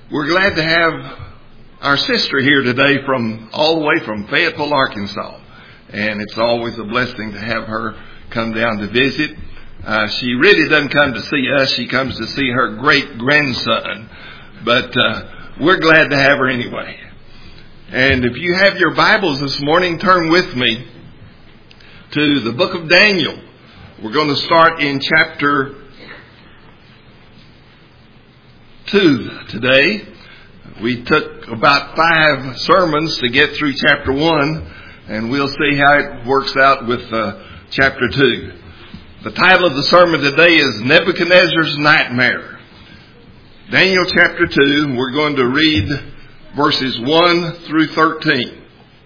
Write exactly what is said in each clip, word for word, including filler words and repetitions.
We're glad to have our sister here today from all the way from Fayetteville, Arkansas. And it's always a blessing to have her come down to visit. Uh, she really doesn't come to see us. She comes to see her great-grandson. But uh, we're glad to have her anyway. And if you have your Bibles this morning, turn with me to the book of Daniel. We're going to start in chapter two today. We took about five sermons to get through chapter one, and we'll see how it works out with uh, chapter two. The title of the sermon today is Nebuchadnezzar's Nightmare. Daniel chapter two, we're going to read verses one through thirteen.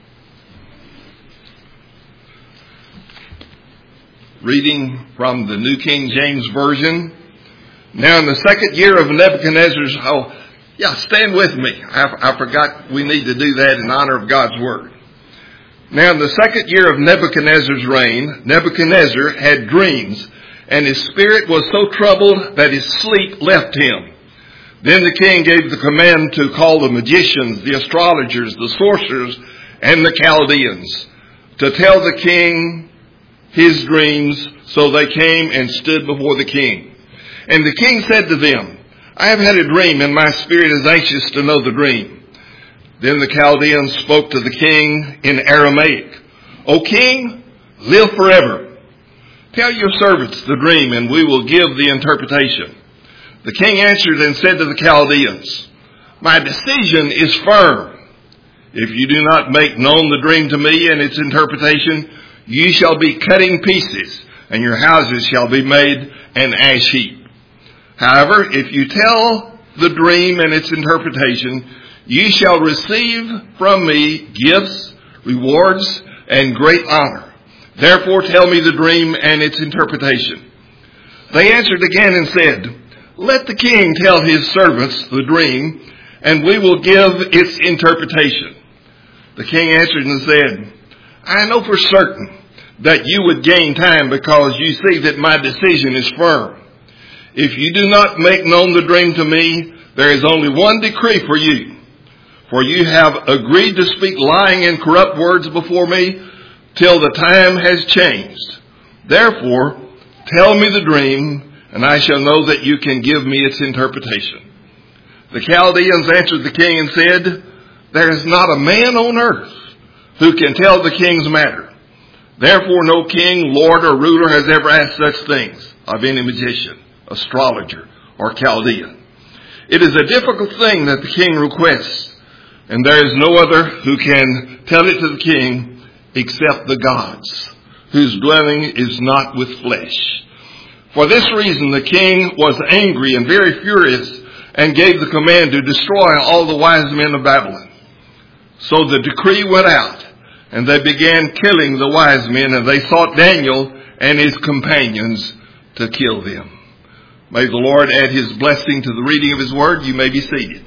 Reading from the New King James Version. Now in the second year of Nebuchadnezzar's... Oh, yeah, stand with me. I, I forgot we need to do that in honor of God's Word. Now in the second year of Nebuchadnezzar's reign, Nebuchadnezzar had dreams, and his spirit was so troubled that his sleep left him. Then the king gave the command to call the magicians, the astrologers, the sorcerers, and the Chaldeans to tell the king his dreams. So they came and stood before the king. And the king said to them, I have had a dream, and my spirit is anxious to know the dream. Then the Chaldeans spoke to the king in Aramaic. O king, live forever. Tell your servants the dream, and we will give the interpretation. The king answered and said to the Chaldeans, My decision is firm. If you do not make known the dream to me and its interpretation, you shall be cut in pieces, and your houses shall be made an ash heap. However, if you tell the dream and its interpretation, you shall receive from me gifts, rewards, and great honor. Therefore tell me the dream and its interpretation. They answered again and said, Let the king tell his servants the dream, and we will give its interpretation. The king answered and said, I know for certain that you would gain time because you see that my decision is firm. If you do not make known the dream to me, there is only one decree for you. For you have agreed to speak lying and corrupt words before me till the time has changed. Therefore, tell me the dream, and I shall know that you can give me its interpretation. The Chaldeans answered the king and said, There is not a man on earth who can tell the king's matter. Therefore, no king, lord, or ruler has ever asked such things of any magician, astrologer, or Chaldean. It is a difficult thing that the king requests, and there is no other who can tell it to the king except the gods, whose dwelling is not with flesh. For this reason the king was angry and very furious, and gave the command to destroy all the wise men of Babylon. So the decree went out, and they began killing the wise men, and they sought Daniel and his companions to kill them. May the Lord add his blessing to the reading of his word. You may be seated.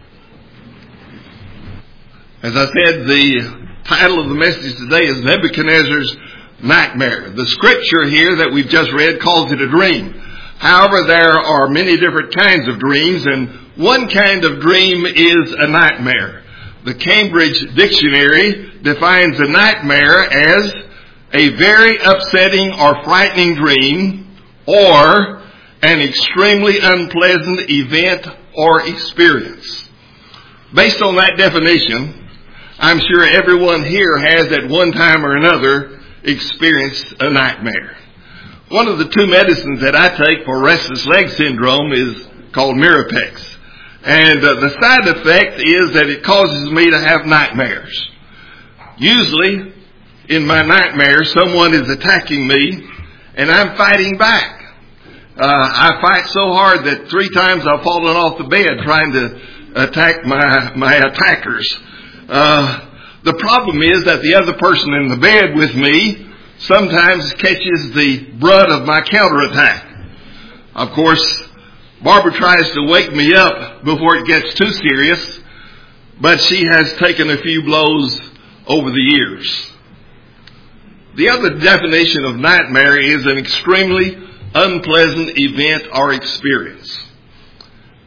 As I said, the title of the message today is Nebuchadnezzar's Nightmare. The scripture here that we've just read calls it a dream. However, there are many different kinds of dreams, and one kind of dream is a nightmare. The Cambridge Dictionary defines a nightmare as a very upsetting or frightening dream, or an extremely unpleasant event or experience. Based on that definition, I'm sure everyone here has at one time or another experienced a nightmare. One of the two medicines that I take for restless leg syndrome is called Mirapex. And uh, the side effect is that it causes me to have nightmares. Usually, in my nightmares, someone is attacking me, and I'm fighting back. Uh, I fight so hard that three times I've fallen off the bed trying to attack my, my attackers. Uh, the problem is that the other person in the bed with me sometimes catches the brunt of my counterattack. Of course, Barbara tries to wake me up before it gets too serious, but she has taken a few blows over the years. The other definition of nightmare is an extremely unpleasant event or experience.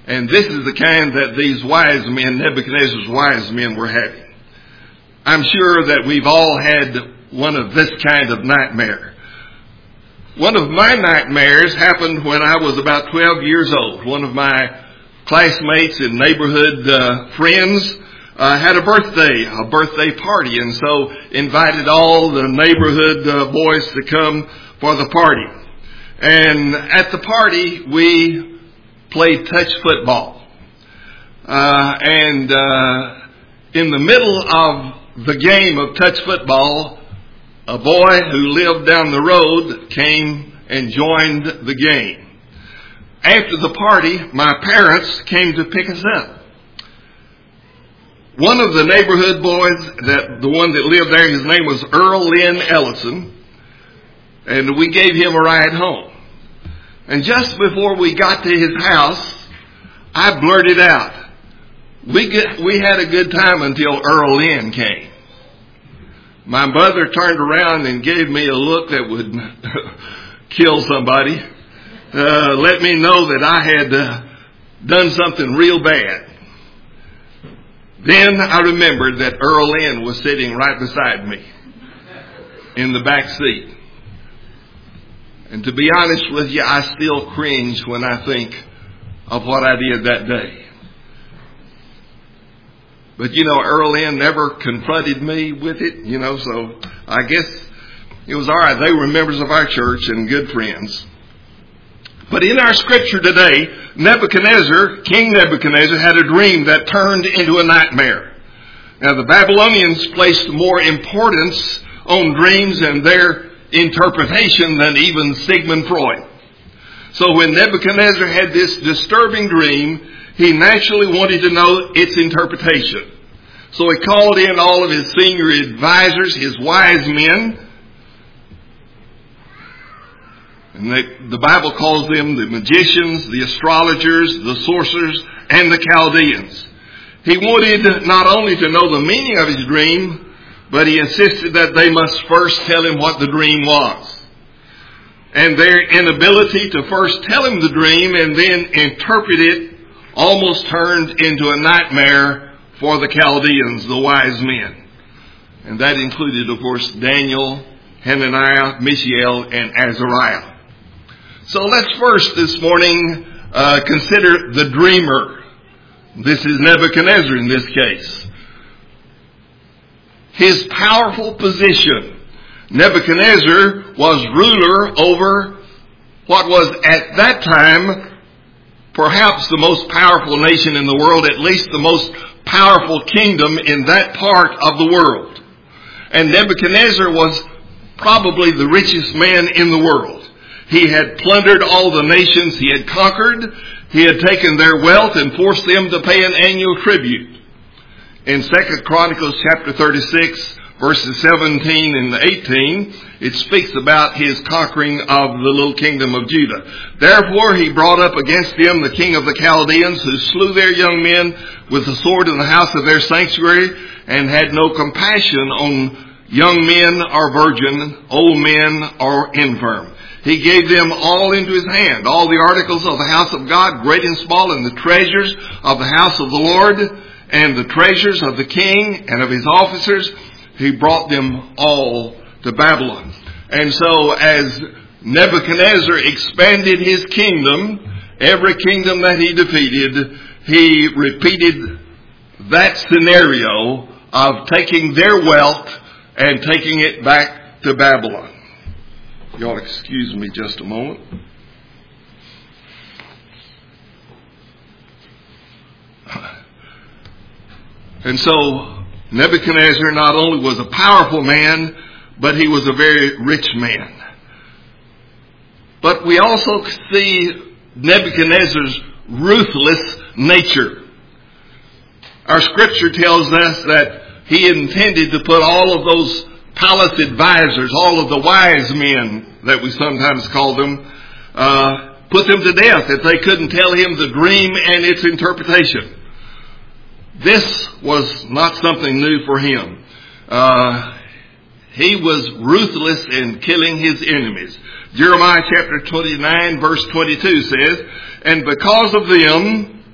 And this is the kind that these wise men, Nebuchadnezzar's wise men, were having. I'm sure that we've all had one of this kind of nightmare. One of my nightmares happened when I was about twelve years old. One of my classmates and neighborhood uh, friends uh, had a birthday, a birthday party, and so invited all the neighborhood uh, boys to come for the party. And at the party, we played touch football. Uh, and uh, in the middle of the game of touch football, a boy who lived down the road came and joined the game. After the party, my parents came to pick us up. One of the neighborhood boys, that the one that lived there, his name was Earl Lynn Ellison, and we gave him a ride home. And just before we got to his house, I blurted out, we get, we had a good time until Earl Lynn came. My mother turned around and gave me a look that would kill somebody. Uh, let me know that I had uh, done something real bad. Then I remembered that Earl Lynn was sitting right beside me in the back seat. And to be honest with you, I still cringe when I think of what I did that day. But you know, Earl Lynn never confronted me with it, you know, so I guess it was all right. They were members of our church and good friends. But in our scripture today, Nebuchadnezzar, King Nebuchadnezzar, had a dream that turned into a nightmare. Now, the Babylonians placed more importance on dreams and their interpretation than even Sigmund Freud. So when Nebuchadnezzar had this disturbing dream, he naturally wanted to know its interpretation. So he called in all of his senior advisors, his wise men. And they, the Bible calls them the magicians, the astrologers, the sorcerers, and the Chaldeans. He wanted not only to know the meaning of his dream, but he insisted that they must first tell him what the dream was. And their inability to first tell him the dream and then interpret it almost turned into a nightmare for the Chaldeans, the wise men. And that included, of course, Daniel, Hananiah, Mishael, and Azariah. So let's first this morning uh, consider the dreamer. This is Nebuchadnezzar in this case. His powerful position. Nebuchadnezzar was ruler over what was at that time perhaps the most powerful nation in the world, at least the most powerful kingdom in that part of the world. And Nebuchadnezzar was probably the richest man in the world. He had plundered all the nations he had conquered. He had taken their wealth and forced them to pay an annual tribute. In Second Chronicles chapter thirty-six, verses seventeen and eighteen, it speaks about his conquering of the little kingdom of Judah. Therefore he brought up against them the king of the Chaldeans, who slew their young men with the sword in the house of their sanctuary, and had no compassion on young men or virgin, old men or infirm. He gave them all into his hand, all the articles of the house of God, great and small, and the treasures of the house of the Lord, and the treasures of the king and of his officers. He brought them all to Babylon. And so as Nebuchadnezzar expanded his kingdom, every kingdom that he defeated, he repeated that scenario of taking their wealth and taking it back to Babylon. Y'all excuse me just a moment. And so Nebuchadnezzar not only was a powerful man, but he was a very rich man. But we also see Nebuchadnezzar's ruthless nature. Our scripture tells us that he intended to put all of those palace advisors, all of the wise men that we sometimes call them, uh, put them to death if they couldn't tell him the dream and its interpretation. This was not something new for him. Uh, he was ruthless in killing his enemies. Jeremiah chapter twenty-nine verse twenty-two says, "And because of them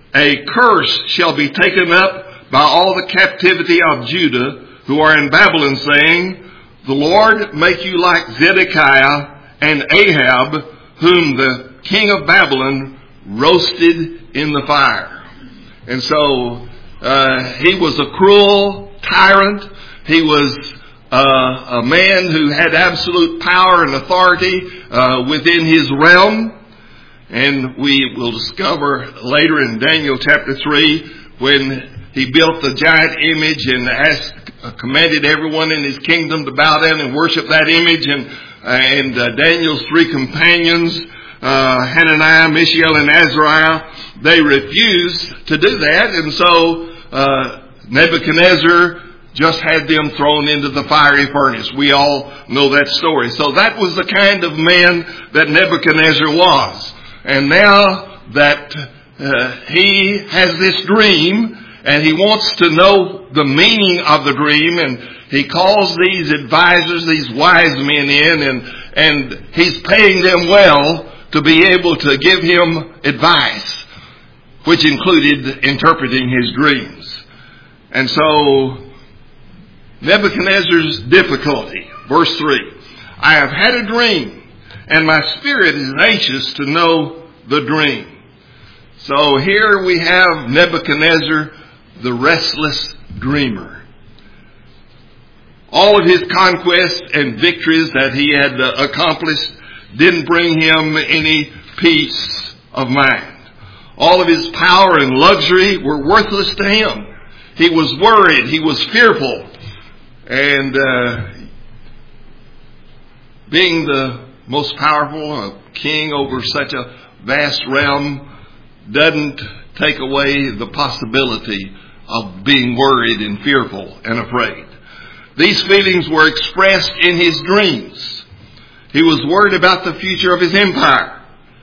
a curse shall be taken up by all the captivity of Judah who are in Babylon, saying, the Lord make you like Zedekiah and Ahab, whom the king of Babylon roasted in the fire. And so uh, he was a cruel tyrant. He was uh, a man who had absolute power and authority uh, within his realm. And we will discover later in Daniel chapter three, when he built the giant image and asked, uh, commanded everyone in his kingdom to bow down and worship that image. And, uh, and uh, Daniel's three companions, uh, Hananiah, Mishael, and Azariah, they refused to do that. And so uh, Nebuchadnezzar just had them thrown into the fiery furnace. We all know that story. So that was the kind of man that Nebuchadnezzar was. And now that uh, he has this dream and he wants to know the meaning of the dream, and he calls these advisors, these wise men in, and, and he's paying them well to be able to give him advice, which included interpreting his dreams. And so Nebuchadnezzar's difficulty, verse three, I have had a dream, and my spirit is anxious to know the dream. So here we have Nebuchadnezzar, the restless dreamer. All of his conquests and victories that he had uh, accomplished didn't bring him any peace of mind. All of his power and luxury were worthless to him. He was worried. He was fearful. And uh, being the most powerful uh, king over such a vast realm doesn't take away the possibility of being worried and fearful and afraid. These feelings were expressed in his dreams. He was worried about the future of his empire.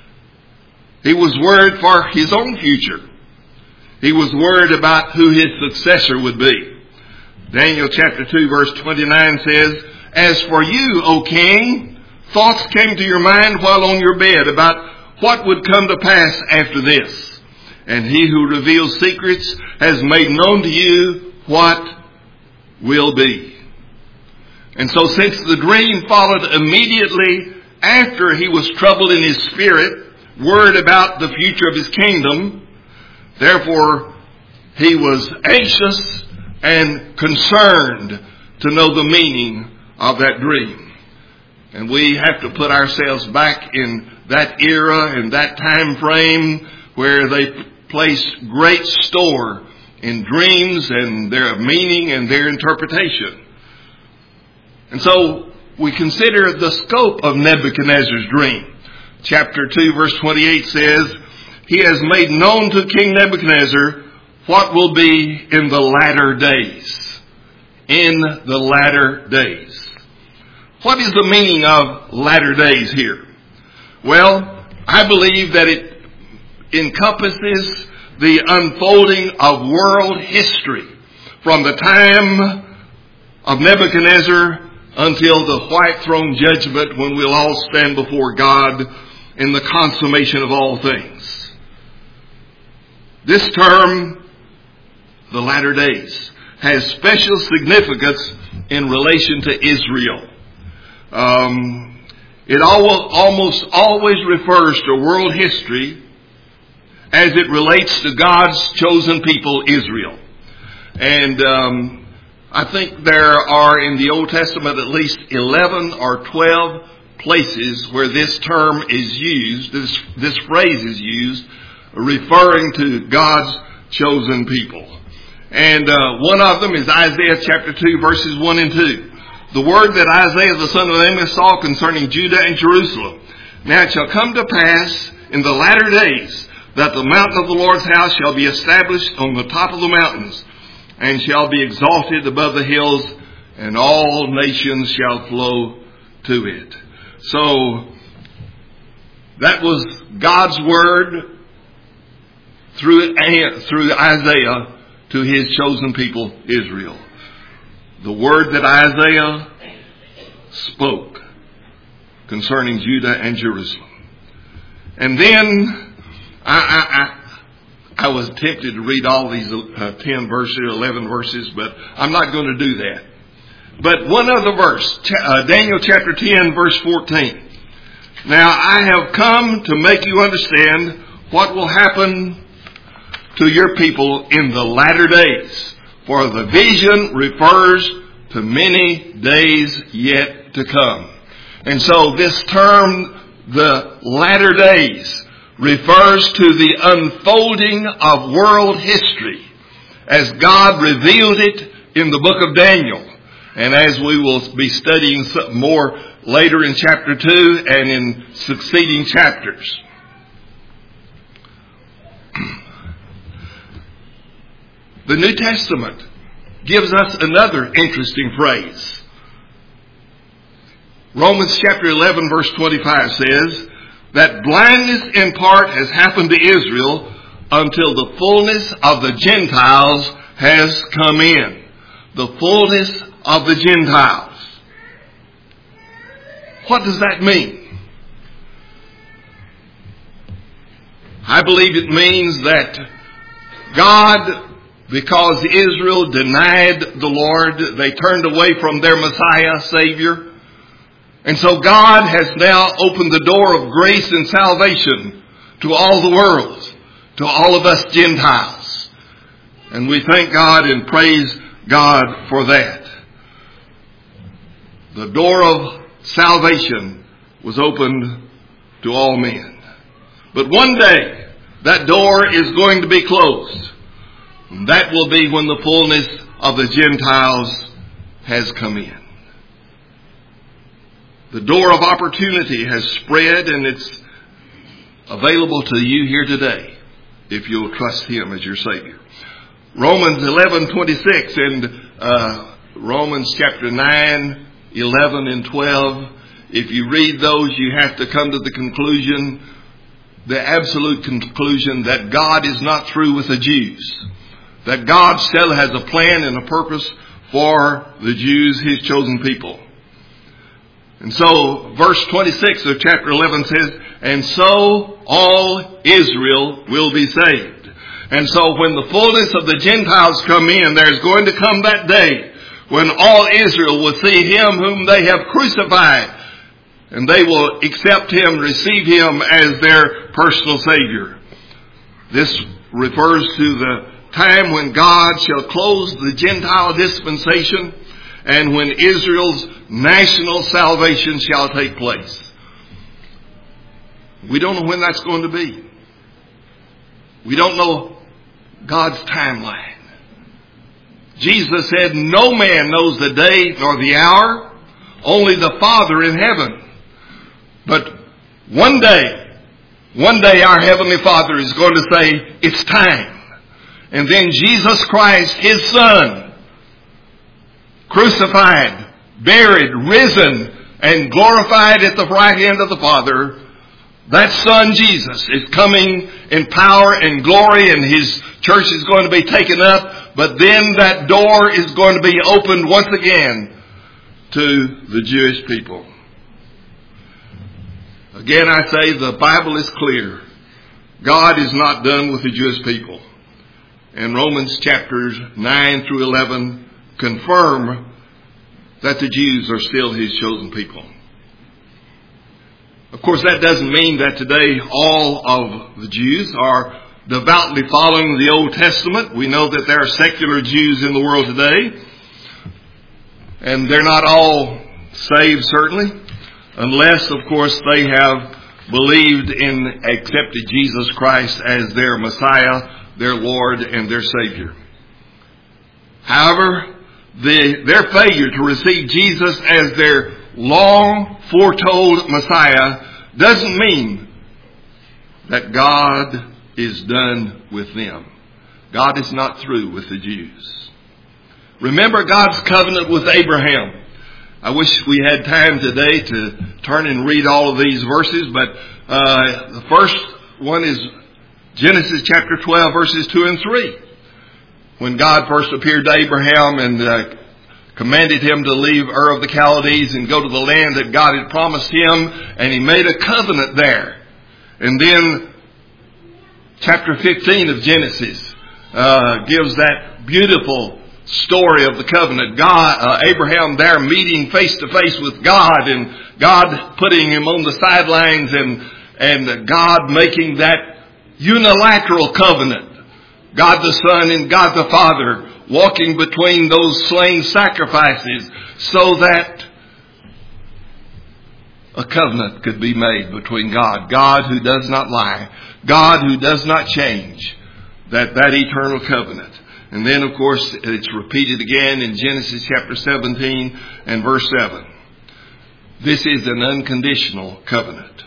He was worried for his own future. He was worried about who his successor would be. Daniel chapter two verse twenty-nine says, as for you, O king, thoughts came to your mind while on your bed about what would come to pass after this. And he who reveals secrets has made known to you what will be. And so since the dream followed immediately after he was troubled in his spirit, worried about the future of his kingdom, therefore he was anxious and concerned to know the meaning of that dream. And we have to put ourselves back in that era and that time frame where they placed great store in dreams and their meaning and their interpretation. And so we consider the scope of Nebuchadnezzar's dream. Chapter two verse twenty-eight says, he has made known to King Nebuchadnezzar what will be in the latter days. In the latter days. What is the meaning of latter days here? Well, I believe that it encompasses the unfolding of world history from the time of Nebuchadnezzar until the white throne judgment, when we'll all stand before God in the consummation of all things. This term, the latter days, has special significance in relation to Israel. Um, it al- almost always refers to world history as it relates to God's chosen people, Israel. And um, I think there are in the Old Testament at least eleven or twelve places where this term is used, this, this phrase is used, referring to God's chosen people. And uh, one of them is Isaiah chapter two, verses one and two. The word that Isaiah the son of Amos saw concerning Judah and Jerusalem. Now it shall come to pass in the latter days that the mountain of the Lord's house shall be established on the top of the mountains, and shall be exalted above the hills, and all nations shall flow to it. So that was God's word through, through Isaiah to his chosen people, Israel. The word that Isaiah spoke concerning Judah and Jerusalem. And then I, I, I, I was tempted to read all these uh, ten verses, eleven verses, but I'm not going to do that. But one other verse, uh, Daniel chapter ten, verse fourteen. Now I have come to make you understand what will happen to your people in the latter days. For the vision refers to many days yet to come. And so this term, the latter days, refers to the unfolding of world history as God revealed it in the book of Daniel. And as we will be studying some more later in chapter two and in succeeding chapters. The New Testament gives us another interesting phrase. Romans chapter eleven verse twenty-five says that blindness in part has happened to Israel until the fullness of the Gentiles has come in. The fullness of the Gentiles. What does that mean? I believe it means that God, because Israel denied the Lord, they turned away from their Messiah, Savior. And so God has now opened the door of grace and salvation to all the world, to all of us Gentiles. And we thank God and praise God for that. The door of salvation was opened to all men. But one day, that door is going to be closed. And that will be when the fullness of the Gentiles has come in. The door of opportunity has spread, and it's available to you here today if you'll trust Him as your Savior. Romans eleven twenty-six and uh, Romans chapter nine, eleven, and twelve. If you read those, you have to come to the conclusion, the absolute conclusion, that God is not through with the Jews. That God still has a plan and a purpose for the Jews, His chosen people. And so, verse twenty-six of chapter eleven says, and so all Israel will be saved. And so when the fullness of the Gentiles come in, there's going to come that day when all Israel will see Him whom they have crucified. And they will accept Him, receive Him as their personal Savior. This refers to the time when God shall close the Gentile dispensation and when Israel's national salvation shall take place. We don't know when that's going to be. We don't know God's timeline. Jesus said, no man knows the day nor the hour, only the Father in heaven. But one day, one day our Heavenly Father is going to say, it's time. And then Jesus Christ, His Son, crucified, buried, risen, and glorified at the right hand of the Father, that Son Jesus is coming in power and glory, and His church is going to be taken up. But then that door is going to be opened once again to the Jewish people. Again, I say the Bible is clear. God is not done with the Jewish people. And Romans chapters nine through eleven confirm that the Jews are still His chosen people. Of course, that doesn't mean that today all of the Jews are devoutly following the Old Testament. We know that there are secular Jews in the world today. And they're not all saved, certainly, unless, of course, they have believed and accepted Jesus Christ as their Messiah, their Lord, and their Savior. However, the, their failure to receive Jesus as their long foretold Messiah doesn't mean that God is done with them. God is not through with the Jews. Remember God's covenant with Abraham. I wish we had time today to turn and read all of these verses, but uh, the first one is Genesis chapter twelve, verses two and three. When God first appeared to Abraham and uh, commanded him to leave Ur of the Chaldees and go to the land that God had promised him, and He made a covenant there. And then chapter fifteen of Genesis uh, gives that beautiful story of the covenant. God, uh, Abraham there meeting face to face with God, and God putting him on the sidelines, and and God making that unilateral covenant. God the Son and God the Father walking between those slain sacrifices so that a covenant could be made between God, God who does not lie, God who does not change, that, that eternal covenant. And then, of course, it's repeated again in Genesis chapter seventeen and verse seven. This is an unconditional covenant.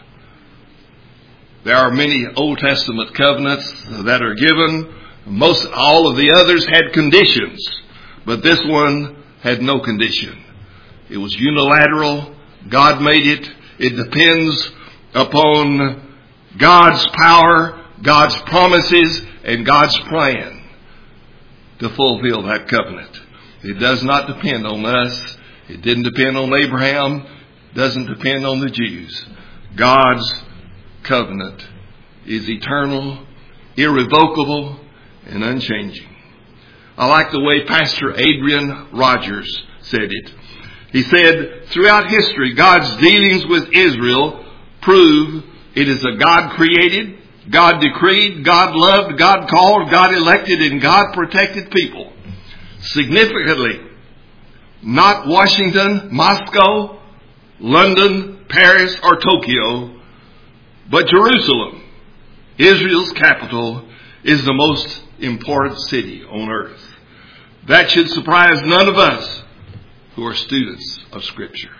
There are many Old Testament covenants that are given. Most, all of the others had conditions, but this one had no condition. It was unilateral. God made it. It depends upon God's power, God's promises, and God's plan to fulfill that covenant. It does not depend on us. It didn't depend on Abraham. It doesn't depend on the Jews. God's covenant is eternal, irrevocable, and unchanging. I like the way Pastor Adrian Rogers said it. He said, throughout history, God's dealings with Israel prove it is a God-created, God-decreed, God-loved, God-called, God-elected, and God-protected people. Significantly, not Washington, Moscow, London, Paris, or Tokyo, but Jerusalem, Israel's capital, is the most important city on earth. That should surprise none of us who are students of Scripture.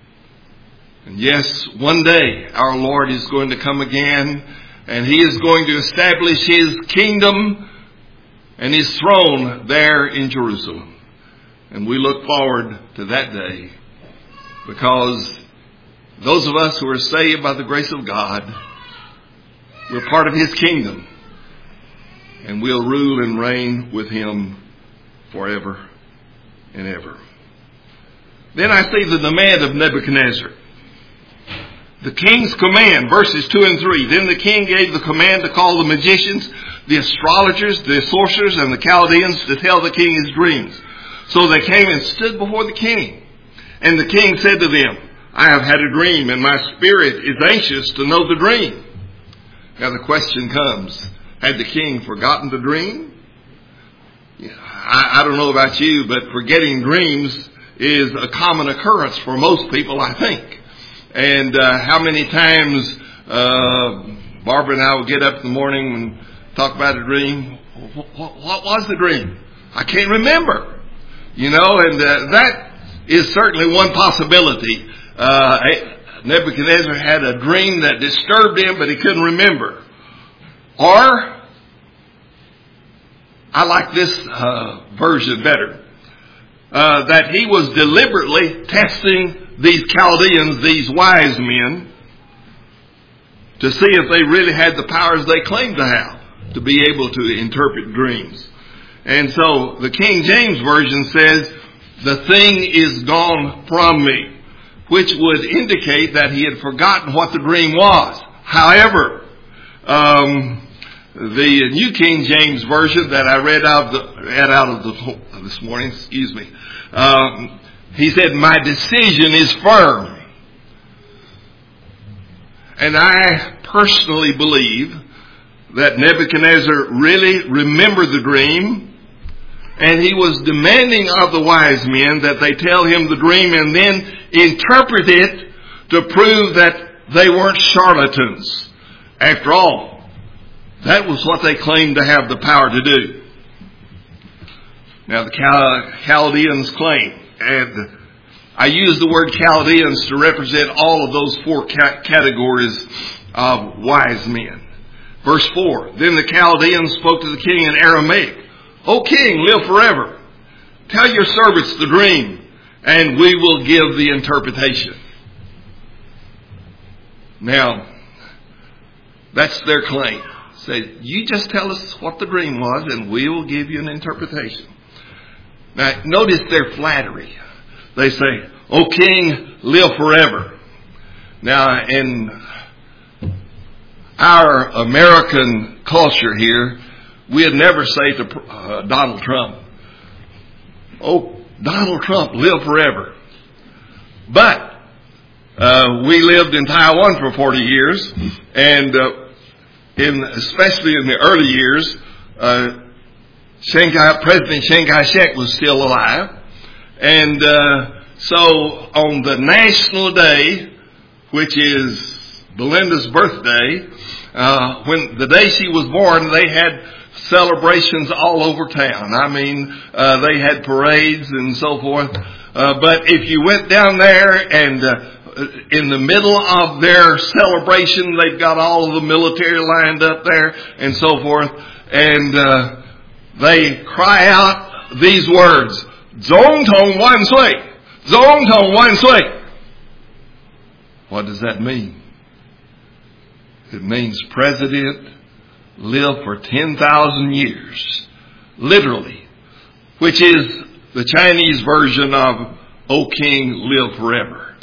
And yes, one day our Lord is going to come again, and He is going to establish His kingdom and His throne there in Jerusalem. And we look forward to that day, because those of us who are saved by the grace of God, we're part of His kingdom, and we'll rule and reign with Him forever and ever. Then I see the demand of Nebuchadnezzar. The king's command, verses two and three. Then the king gave the command to call the magicians, the astrologers, the sorcerers, and the Chaldeans to tell the king his dreams. So they came and stood before the king. And the king said to them, I have had a dream, and my spirit is anxious to know the dream. Now the question comes, had the king forgotten the dream? Yeah, I, I don't know about you, but forgetting dreams is a common occurrence for most people, I think. And uh, how many times uh, Barbara and I will get up in the morning and talk about a dream. What, what, what was the dream? I can't remember. You know, and uh, that is certainly one possibility. Uh, Nebuchadnezzar had a dream that disturbed him, but he couldn't remember. Or, I like this uh, version better, uh, that he was deliberately testing these Chaldeans, these wise men, to see if they really had the powers they claimed to have to be able to interpret dreams. And so the King James Version says, the thing is gone from me, which would indicate that he had forgotten what the dream was. However, um, the New King James Version that I read out of, the, read out of the, this morning, excuse me, um, he said, my decision is firm. And I personally believe that Nebuchadnezzar really remembered the dream, and he was demanding of the wise men that they tell him the dream and then interpret it to prove that they weren't charlatans. After all, that was what they claimed to have the power to do. Now the Chaldeans claim, and I use the word Chaldeans to represent all of those four categories of wise men. Verse four, then the Chaldeans spoke to the king in Aramaic. O king, live forever. Tell your servants the dream, and we will give the interpretation. Now, that's their claim. Say, you just tell us what the dream was, and we will give you an interpretation. Now, notice their flattery. They say, O king, live forever. Now, and our American culture here, we'd never say to uh, Donald Trump, "Oh, Donald Trump, live forever." But uh, we lived in Taiwan for forty years, and uh, in especially in the early years, uh, Chiang Kai, President Chiang Kai-shek was still alive, and uh, so on the National Day, which is Belinda's birthday, uh, when the day she was born, they had celebrations all over town. I mean, uh, they had parades and so forth. Uh, but if you went down there and uh, in the middle of their celebration, they've got all of the military lined up there and so forth, and uh, they cry out these words, "Zongtong wan sui! Zongtong wan sui!" What does that mean? It means President live for ten thousand years, literally, which is the Chinese version of "O King, live forever."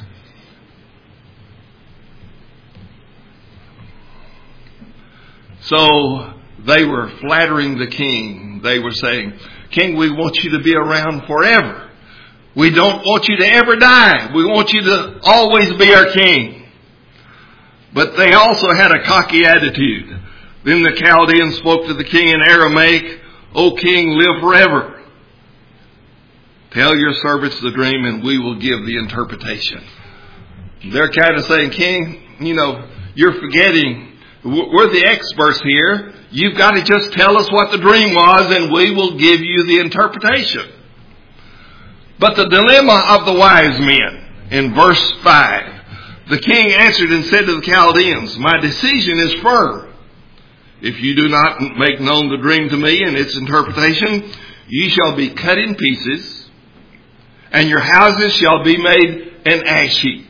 So they were flattering the king. They were saying, "King, we want you to be around forever. We don't want you to ever die. We want you to always be our king." But they also had a cocky attitude. Then the Chaldeans spoke to the king in Aramaic, "O king, live forever. Tell your servants the dream and we will give the interpretation." They're kind of saying, "King, you know, you're forgetting. We're the experts here. You've got to just tell us what the dream was and we will give you the interpretation." But the dilemma of the wise men in verse five, the king answered and said to the Chaldeans, "My decision is firm. If you do not make known the dream to me and its interpretation, you shall be cut in pieces, and your houses shall be made an ash heap."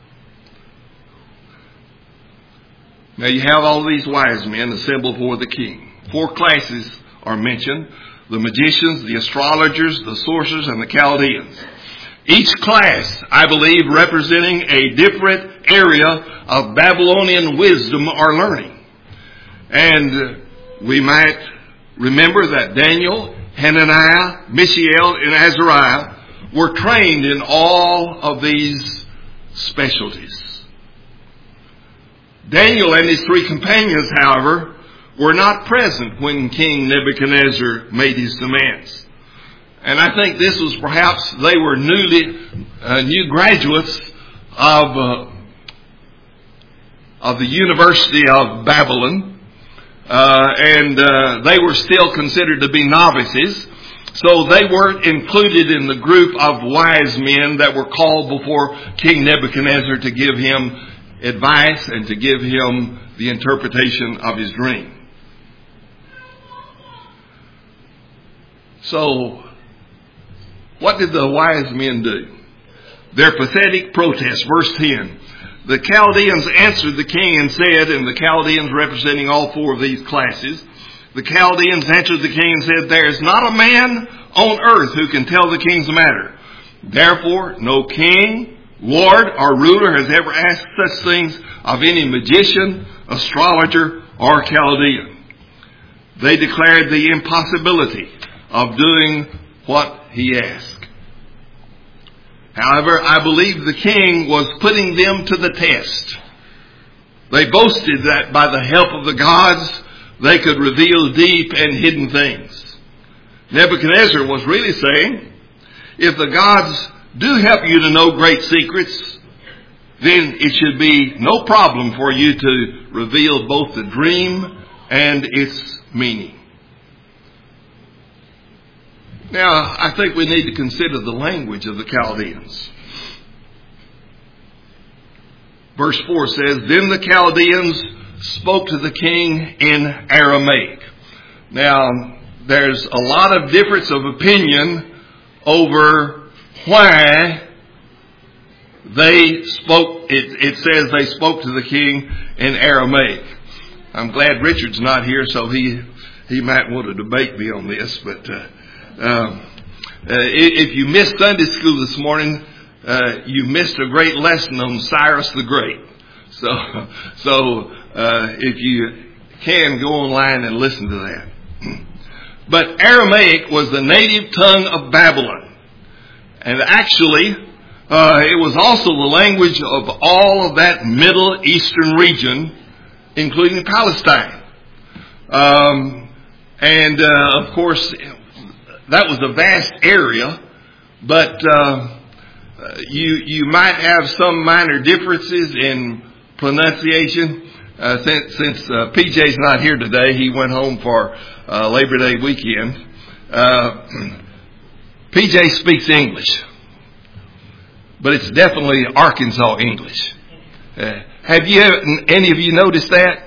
Now you have all these wise men assembled before the king. Four classes are mentioned: the magicians, the astrologers, the sorcerers, and the Chaldeans. Each class, I believe, representing a different area of Babylonian wisdom or learning. And we might remember that Daniel, Hananiah, Mishael, and Azariah were trained in all of these specialties. Daniel and his three companions, however, were not present when King Nebuchadnezzar made his demands. And I think this was perhaps they were newly uh, new graduates of uh, of the University of Babylon, uh, and uh, they were still considered to be novices. So they weren't included in the group of wise men that were called before King Nebuchadnezzar to give him advice and to give him the interpretation of his dream. So, what did the wise men do? Their pathetic protest, verse ten. The Chaldeans answered the king and said, and the Chaldeans representing all four of these classes, the Chaldeans answered the king and said, "There is not a man on earth who can tell the king's matter. Therefore, no king, lord, or ruler has ever asked such things of any magician, astrologer, or Chaldean." They declared the impossibility of doing what he asked. However, I believe the king was putting them to the test. They boasted that by the help of the gods, they could reveal deep and hidden things. Nebuchadnezzar was really saying, if the gods do help you to know great secrets, then it should be no problem for you to reveal both the dream and its meaning. Now, I think we need to consider the language of the Chaldeans. Verse four says, "Then the Chaldeans spoke to the king in Aramaic." Now, there's a lot of difference of opinion over why they spoke. It, it says they spoke to the king in Aramaic. I'm glad Richard's not here, so he he might want to debate me on this, but uh, Um, uh, if you missed Sunday school this morning, uh, you missed a great lesson on Cyrus the Great. So, so uh, if you can, go online and listen to that. But Aramaic was the native tongue of Babylon. And actually, uh, it was also the language of all of that Middle Eastern region, including Palestine. Um, and, uh, of course, that was a vast area, but uh, you you might have some minor differences in pronunciation. Uh, since since uh, P J's not here today, he went home for uh, Labor Day weekend. Uh, P J speaks English, but it's definitely Arkansas English. Uh, have you any of you noticed that?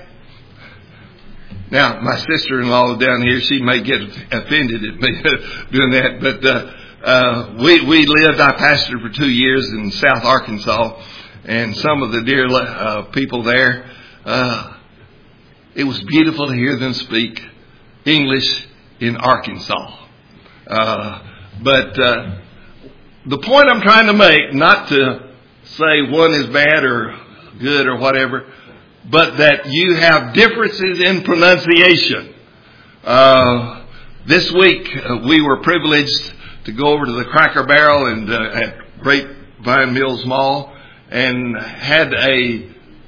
Now, my sister-in-law down here, she may get offended at me doing that, but uh, uh, we we lived, I pastored for two years in South Arkansas, and some of the dear uh, people there, uh, it was beautiful to hear them speak English in Arkansas. Uh, but uh, the point I'm trying to make, not to say one is bad or good or whatever, but that you have differences in pronunciation. Uh, this week uh, we were privileged to go over to the Cracker Barrel and uh, at Grapevine Mills Mall and had a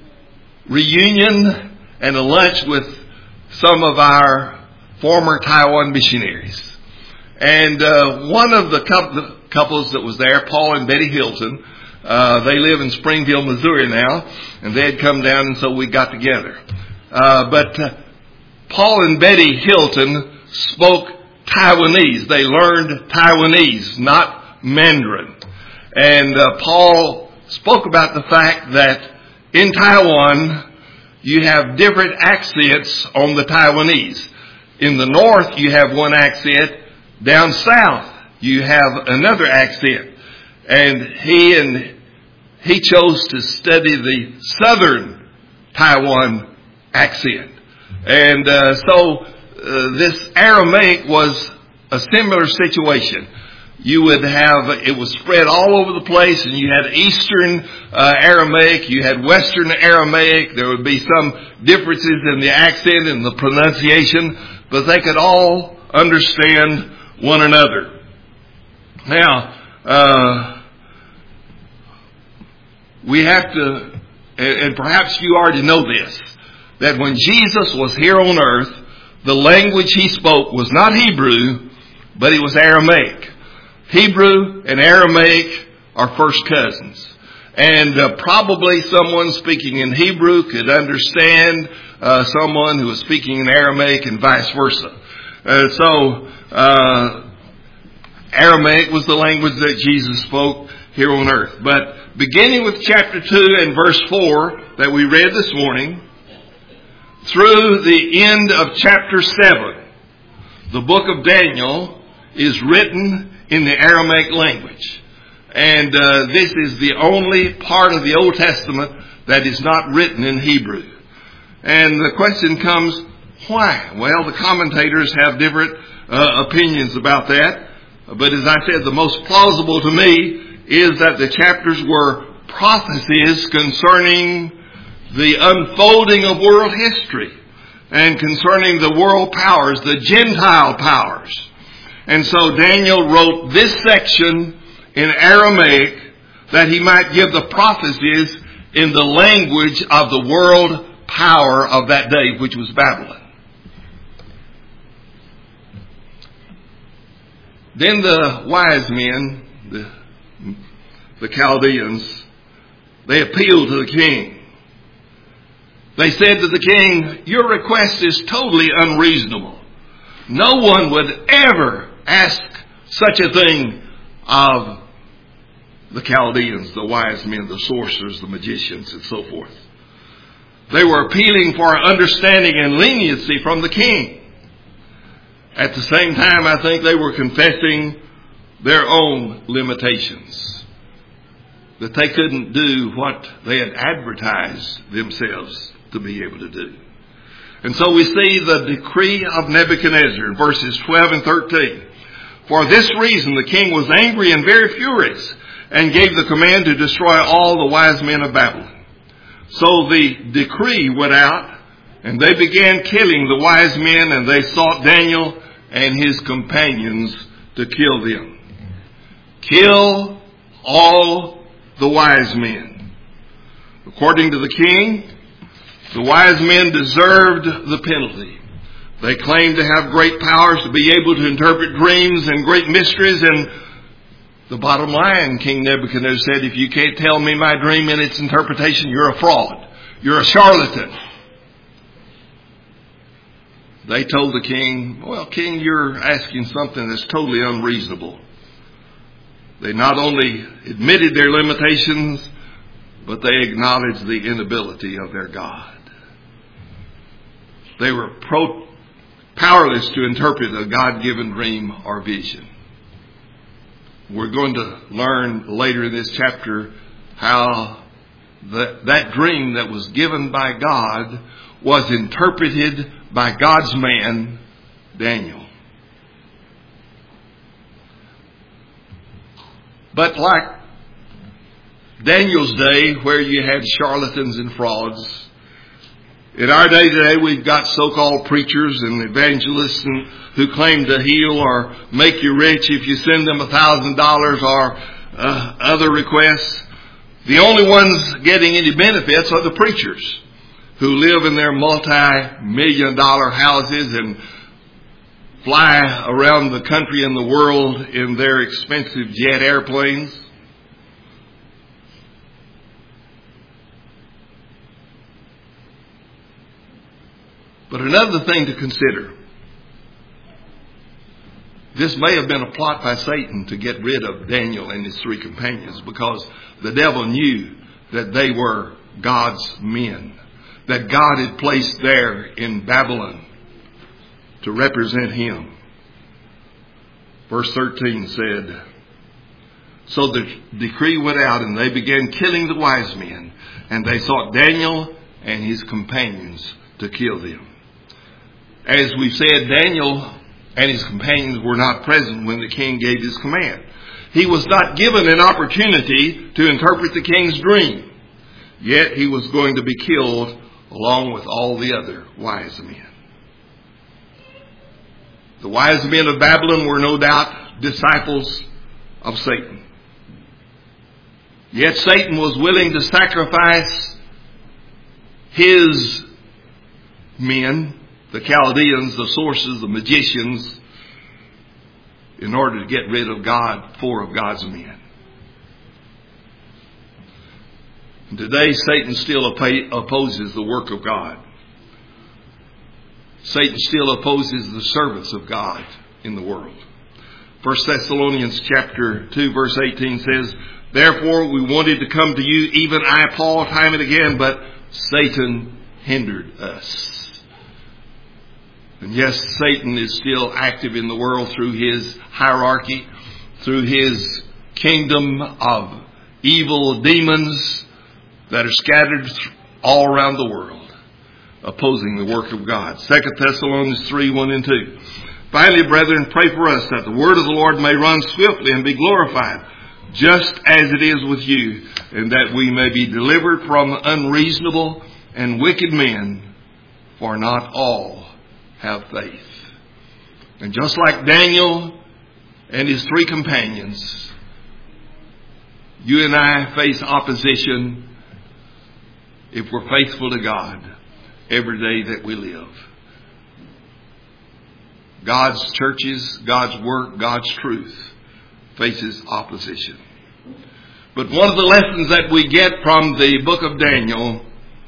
reunion and a lunch with some of our former Taiwan missionaries. And uh, one of the couples that was there, Paul and Betty Hilton, Uh, they live in Springfield, Missouri now, and they had come down, and so we got together. Uh, but uh, Paul and Betty Hilton spoke Taiwanese. They learned Taiwanese, not Mandarin. And uh, Paul spoke about the fact that in Taiwan, you have different accents on the Taiwanese. In the north, you have one accent. Down south, you have another accent. And he and he chose to study the southern Taiwan accent. And uh, so uh, this Aramaic was a similar situation. You would have, it was spread all over the place, and you had Eastern uh, Aramaic, you had Western Aramaic. There would be some differences in the accent and the pronunciation, but they could all understand one another. Now, uh, we have to, and perhaps you already know this, that when Jesus was here on earth, the language he spoke was not Hebrew, but it was Aramaic. Hebrew and Aramaic are first cousins. And uh, probably someone speaking in Hebrew could understand uh, someone who was speaking in Aramaic and vice versa. Uh, so, uh, Aramaic was the language that Jesus spoke here on earth. But beginning with chapter two and verse four that we read this morning, through the end of chapter seven, the book of Daniel is written in the Aramaic language. And uh, this is the only part of the Old Testament that is not written in Hebrew. And the question comes, why? Well, the commentators have different uh, opinions about that. But as I said, the most plausible to me is that the chapters were prophecies concerning the unfolding of world history and concerning the world powers, the Gentile powers. And so Daniel wrote this section in Aramaic that he might give the prophecies in the language of the world power of that day, which was Babylon. Then the wise men, the, the Chaldeans, they appealed to the king. They said to the king, your request is totally unreasonable. No one would ever ask such a thing of the Chaldeans, the wise men, the sorcerers, the magicians, and so forth. They were appealing for understanding and leniency from the king. At the same time, I think they were confessing their own limitations, that they couldn't do what they had advertised themselves to be able to do. And so we see the decree of Nebuchadnezzar in verses twelve and thirteen. For this reason the king was angry and very furious, and gave the command to destroy all the wise men of Babylon. So the decree went out And they began killing the wise men, and they sought Daniel and his companions to kill them. Kill all the wise men. According to the king, the wise men deserved the penalty. They claimed to have great powers, to be able to interpret dreams and great mysteries. And the bottom line, King Nebuchadnezzar said, if you can't tell me my dream and its interpretation, you're a fraud. You're a charlatan. They told the king, well, king, you're asking something that's totally unreasonable. They not only admitted their limitations, but they acknowledged the inability of their God. They were pro- powerless to interpret a God-given dream or vision. We're going to learn later in this chapter how that, that dream that was given by God was interpreted by God's man, Daniel. But like Daniel's day, where you had charlatans and frauds, in our day today we've got so-called preachers and evangelists and, who claim to heal or make you rich if you send them a thousand dollars or uh, other requests. The only ones getting any benefits are the preachers, who live in their multi-million dollar houses and fly around the country and the world in their expensive jet airplanes. But another thing to consider, this may have been a plot by Satan to get rid of Daniel and his three companions, because the devil knew that they were God's men, that God had placed there in Babylon to represent him. Verse thirteen said, so the decree went out, and they began killing the wise men, and they sought Daniel and his companions to kill them. As we've said, Daniel and his companions were not present when the king gave his command. He was not given an opportunity to interpret the king's dream. Yet he was going to be killed along with all the other wise men. The wise men of Babylon were no doubt disciples of Satan. Yet Satan was willing to sacrifice his men, the Chaldeans, the sorcerers, the magicians, in order to get rid of God, four of God's men. And today Satan still opposes the work of God. Satan still opposes the service of God in the world. First Thessalonians chapter two verse eighteen says, therefore we wanted to come to you, even I, Paul, time and again, but Satan hindered us. And yes, Satan is still active in the world through his hierarchy, through his kingdom of evil demons that are scattered all around the world, opposing the work of God. Second Thessalonians three, one and two. Finally, brethren, pray for us that the word of the Lord may run swiftly and be glorified, just as it is with you, and that we may be delivered from unreasonable and wicked men, for not all have faith. And just like Daniel and his three companions, you and I face opposition if we're faithful to God every day that we live. God's churches, God's work, God's truth faces opposition. But one of the lessons that we get from the book of Daniel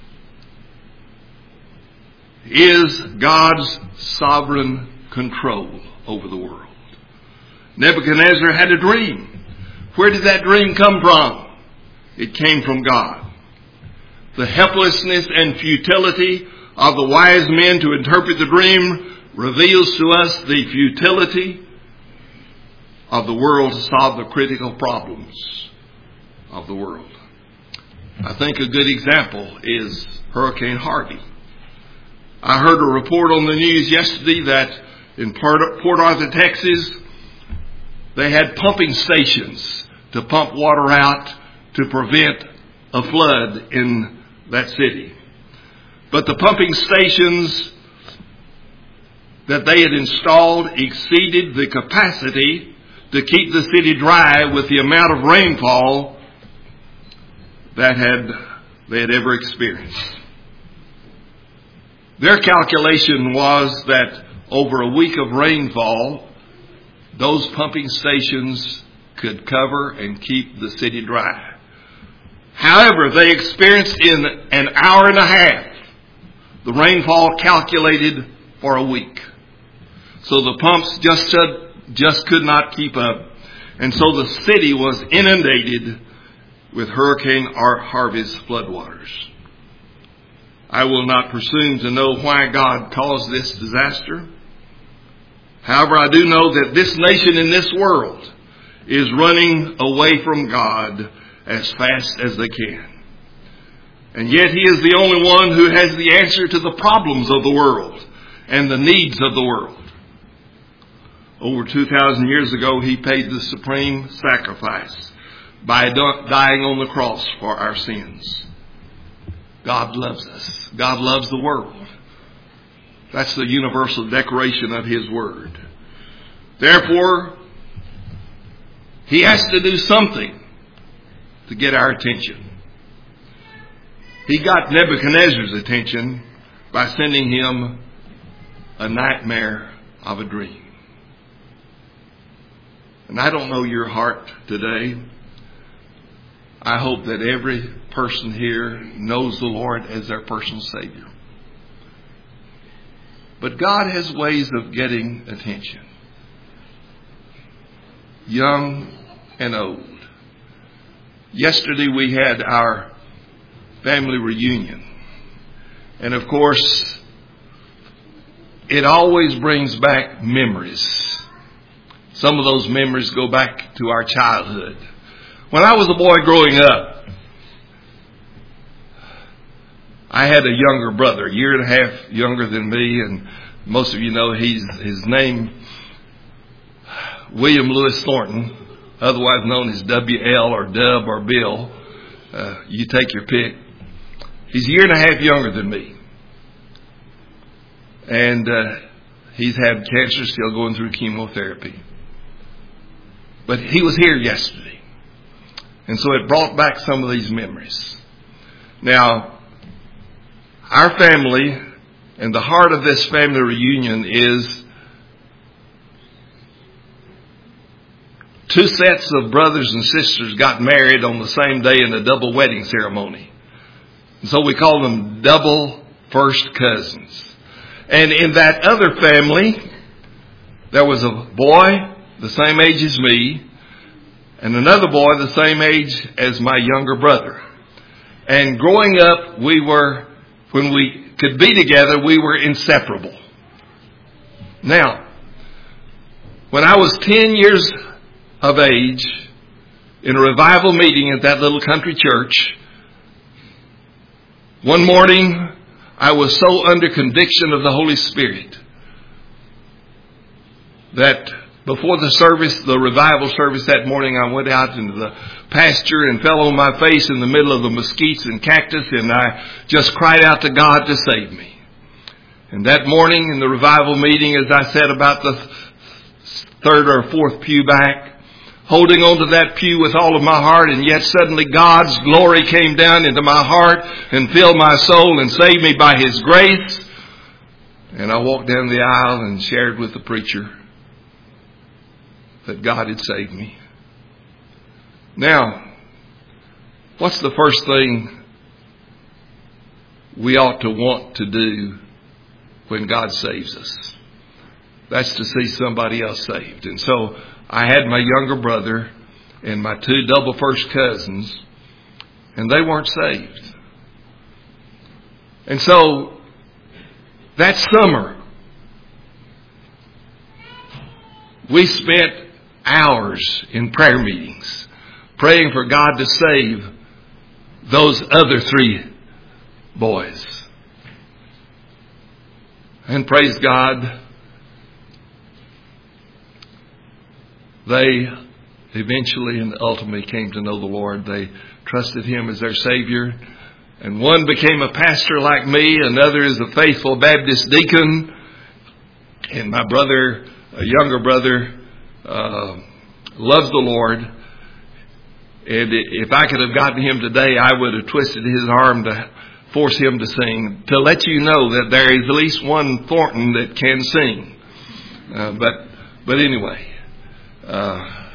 is God's sovereign control over the world. Nebuchadnezzar had a dream. Where did that dream come from? It came from God. The helplessness and futility of the wise men to interpret the dream reveals to us the futility of the world to solve the critical problems of the world. I think a good example is Hurricane Harvey. I heard a report on the news yesterday that in Port Arthur, Texas, they had pumping stations to pump water out to prevent a flood in that city. But the pumping stations that they had installed exceeded the capacity to keep the city dry with the amount of rainfall that had they had ever experienced. Their calculation was that over a week of rainfall, those pumping stations could cover and keep the city dry. However, they experienced in an hour and a half the rainfall calculated for a week. So the pumps just just could not keep up. And so the city was inundated with Hurricane Harvey's floodwaters. I will not presume to know why God caused this disaster. However, I do know that this nation in this world is running away from God as fast as they can. And yet He is the only one who has the answer to the problems of the world and the needs of the world. Over two thousand years ago, He paid the supreme sacrifice by dying on the cross for our sins. God loves us. God loves the world. That's the universal declaration of His Word. Therefore, He has to do something to get our attention. He got Nebuchadnezzar's attention by sending him a nightmare of a dream. And I don't know your heart today. I hope that every person here knows the Lord as their personal Savior. But God has ways of getting attention. Young and old. Yesterday we had our family reunion. And of course, it always brings back memories. Some of those memories go back to our childhood. When I was a boy growing up, I had a younger brother, a year and a half younger than me, and most of you know he's his name, William Lewis Thornton, otherwise known as W L or Dub or Bill. Uh, you take your pick. He's a year and a half younger than me. And uh, he's had cancer, still going through chemotherapy. But he was here yesterday. And so it brought back some of these memories. Now, our family and the heart of this family reunion is two sets of brothers and sisters got married on the same day in a double wedding ceremony. And so we call them double first cousins. And in that other family, there was a boy the same age as me, and another boy the same age as my younger brother. And growing up, we were, when we could be together, we were inseparable. Now, when I was ten years of age, in a revival meeting at that little country church, one morning I was so under conviction of the Holy Spirit that before the service, the revival service that morning, I went out into the pasture and fell on my face in the middle of the mesquites and cactus, and I just cried out to God to save me. And that morning in the revival meeting, as I sat about the third or fourth pew back, holding on to that pew with all of my heart, and yet suddenly God's glory came down into my heart and filled my soul and saved me by His grace. And I walked down the aisle and shared with the preacher that God had saved me. Now, what's the first thing we ought to want to do when God saves us? That's to see somebody else saved. And so I had my younger brother and my two double first cousins, and they weren't saved. And so that summer, we spent hours in prayer meetings praying for God to save those other three boys. And praise God, they eventually and ultimately came to know the Lord. They trusted Him as their Savior. And one became a pastor like me. Another is a faithful Baptist deacon. And my brother, a younger brother, uh, loves the Lord. And if I could have gotten him today, I would have twisted his arm to force him to sing, to let you know that there is at least one Thornton that can sing. Uh, but but anyway, uh,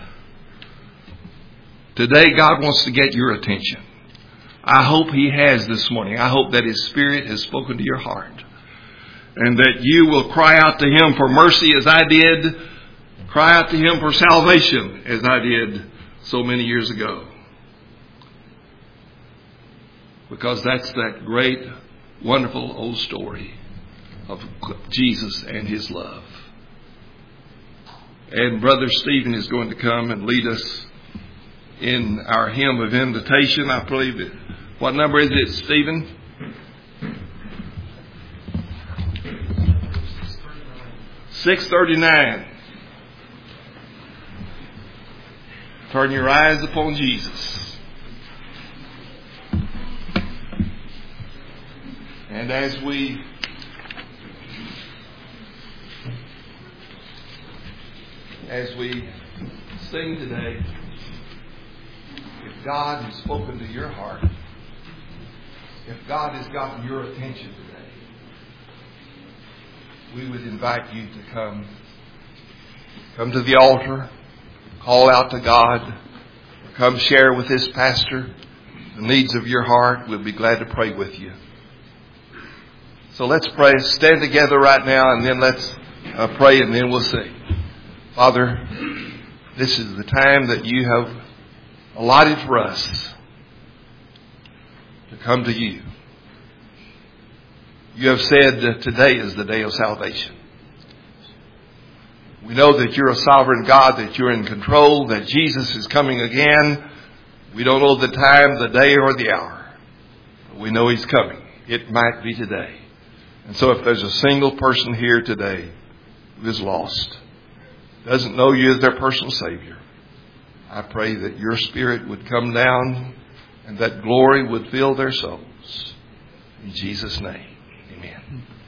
today God wants to get your attention. I hope He has this morning. I hope that His Spirit has spoken to your heart. And that you will cry out to Him for mercy as I did. Cry out to Him for salvation as I did so many years ago. Because that's that great, wonderful old story of Jesus and His love. And Brother Stephen is going to come and lead us in our hymn of invitation. I believe it. What number is it, Stephen? six thirty-nine. Turn your eyes upon Jesus. And as we as we sing today, if God has spoken to your heart, if God has gotten your attention today, we would invite you to come, come to the altar, call out to God, come share with this pastor the needs of your heart. We'll be glad to pray with you. So let's pray. Stand together right now, and then let's uh, pray, and then we'll sing. Father, this is the time that you have allotted for us to come to you. You have said that today is the day of salvation. We know that you're a sovereign God, that you're in control, that Jesus is coming again. We don't know the time, the day, or the hour. But we know He's coming. It might be today. And so if there's a single person here today who is lost, doesn't know you as their personal Savior, I pray that your Spirit would come down and that glory would fill their souls. In Jesus' name, amen.